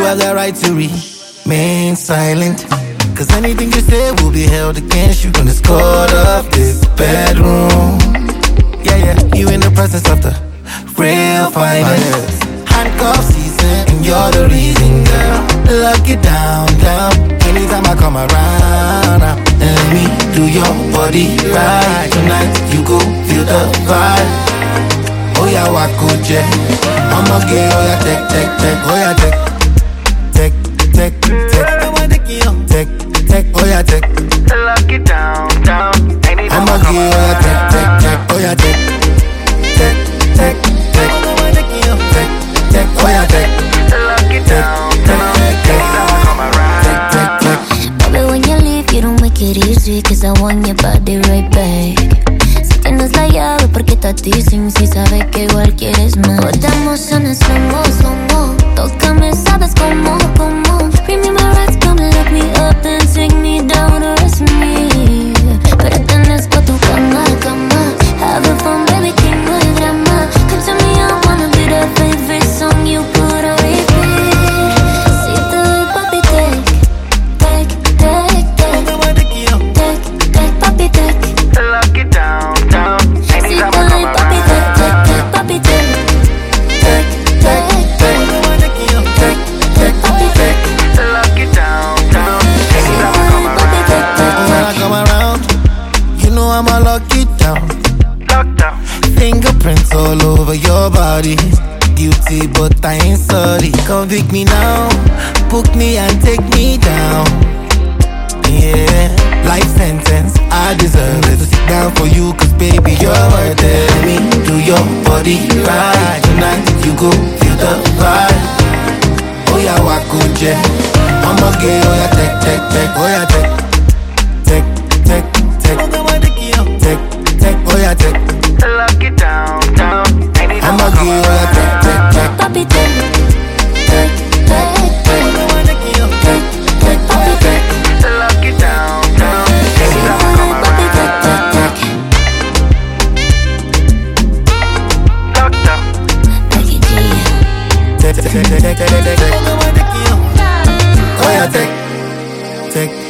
have the right to remain silent. Cause anything you say will be held against you in the court of this bedroom. Yeah, you in the presence of the real finest. Handcuff season, and you're the reason, girl. Lock it down. Anytime I come around, and let me do your body right. Tonight you go feel the vibe. Oh yeah, wakoje. I'ma get oh yeah, take. Oh yeah, take. Oh yeah, take. Lock it down. Anytime I'ma I come get oh yeah, around. take. Oh yeah, take. Oh yeah, take. Lock it down. Anytime I come around. Baby, when you leave, you don't make it easy. Cause I want your body right back. Si tienes la llave, ¿por qué estás teasing? Si sabes que igual quieres más. Botamos en el slow-mo. Tócame, sabes cómo. Bring me my rights, come lock me up and take me down to rest me. Pertenezco a tu cama. Having fun, baby, que no hay drama. Come to me, I wanna be the favorite song you put on repeat. Si te doy, papi, take, papi, take. Lock it down. Si te Anytime I doy, come papi, around. papi, take. Lock it down. Anytime I come around. When I come around, you know I'ma lock it down. Lockdown. Fingerprints all over your body. Guilty, but I ain't sorry. Convict me now, book me and take me down. Yeah, life sentence, I deserve it. To sit down for you, cause baby, you're worth it. Let me do your body right. Tonight, you go feel the vibe. Oh yeah, wakoje. I'ma get oh yeah, take. Oh yeah, take. Oh yeah, take. Lock it down. Anytime I'ma I get come oh yeah, around. take. Papi, take. Lock it down. Anytime I come around. Lockdown. Oh yeah, take.